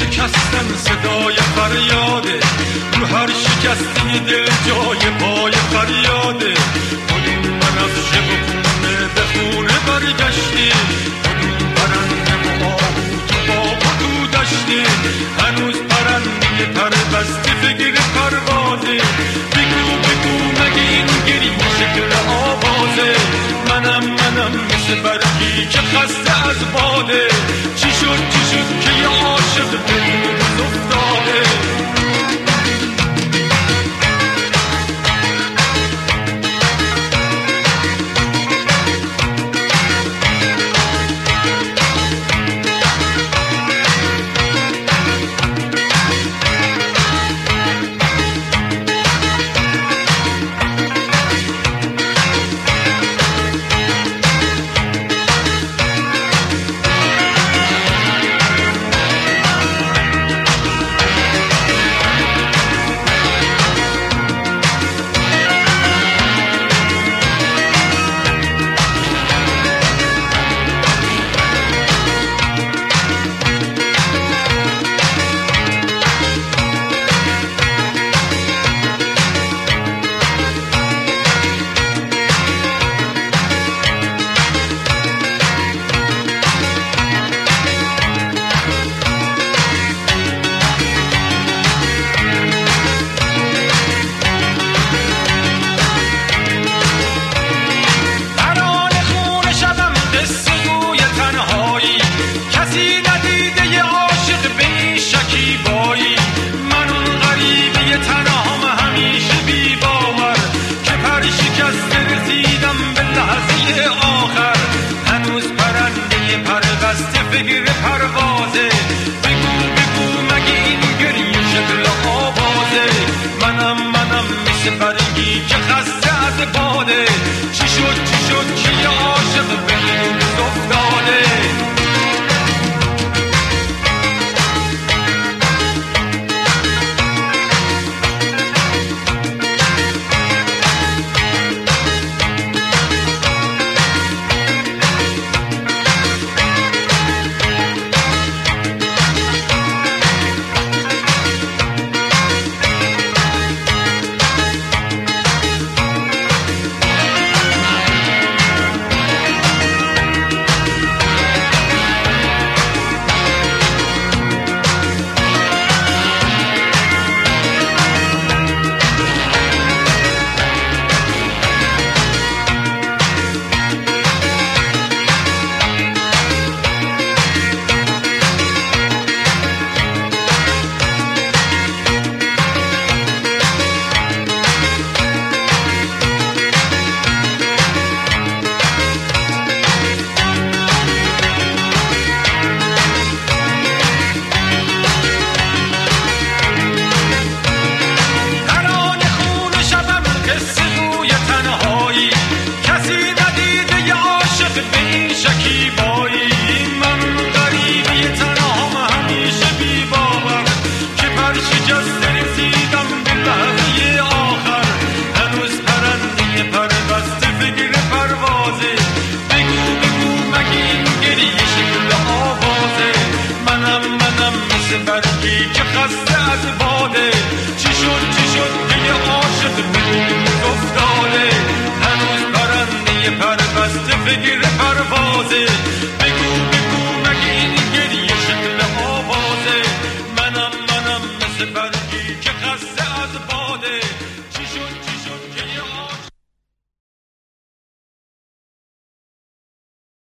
شکستن صدای فریاده، رو هر شکستی دل جای پای فریاده. کدوم بنفشه و خونه به خونه برگشتی، کدوم پرنده و آهو تو باغ و تو دشتی. هنوز پرنده پر بسته بگیر پروازه، بگو بگو مگه این گریه شکل آوازه. منم مثل برگی که خسته از باده، چی شد که یه عاشق دل افتاده. بگیر پروازه، بگو بگو مگه این گریه شکل آوازه. منم مثل برگی که خسته از باده، چی شد که یه عاشق به این افتاده. برگی که خسته از باده، چی شد که یه عاشق به این افتاد.